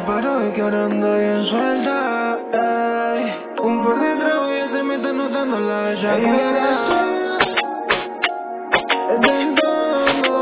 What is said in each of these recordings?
pero es que ahora ando bien suelta, ey. Un par de tragos y se me está notando la bellaquera. Tentando,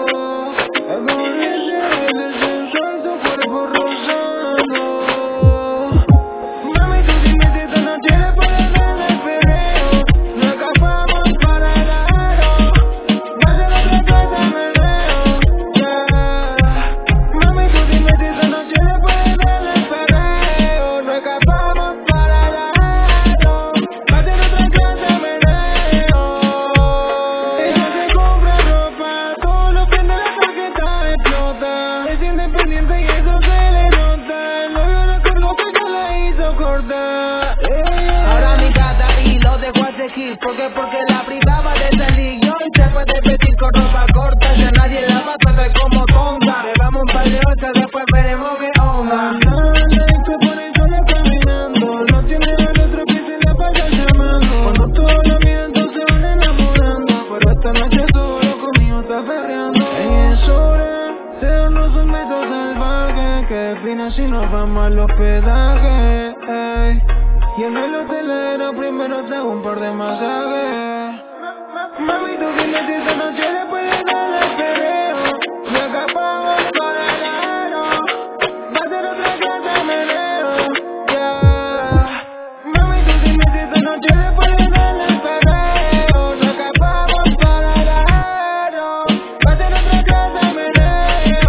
agonizar el sensual, tu cuerpo rozando. Mami, tú dime si esta noche después del perreo nos escapamos para el aro. Va a ser otra cosa, meneo, yeah. Mami, tú dime si esta noche después del perreo nos escapamos para el aro. Va a ser otra cosa, meneo. Ella se compra ropa, todo lo prende la tarjeta explota. Es independiente y eso se le nota. El novio recordó que yo la hizo cortar. Ahora mi gata y lo dejo a seguir. Porque la privaba de salir. Y hoy se puede vestir con ropa corta. Ya nadie la va a tratar como tonta. Le damos un par de horas, después veremos qué onda. Se pone sola caminando, no tiene a nuestro pies y la pasa llamando. Cuando todos la miran entonces van enamorando, pero esta noche solo conmigo está perreando. Ey, es hora de darnos un beso salvaje, que define si nos vamos al hospedaje, ey. Y en el hotelero primero te hago un par de masajes. Mami, tú dime si esta noche después de dar el perreo nos escapamos para el aro. Va a ser otra clase de meneo, yeah. Mami, tú dime si esta noche después de dar el perreo nos escapamos para el aro. Va a ser otra clase de meneo.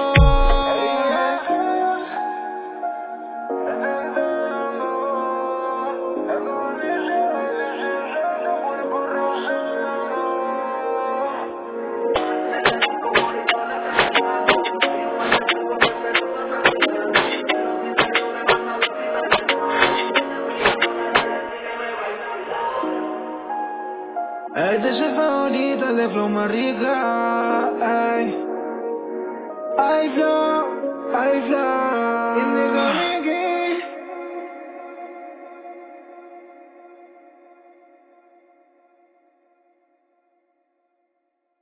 Este es el favorito, el de flow más rica, ey. Ay, flow,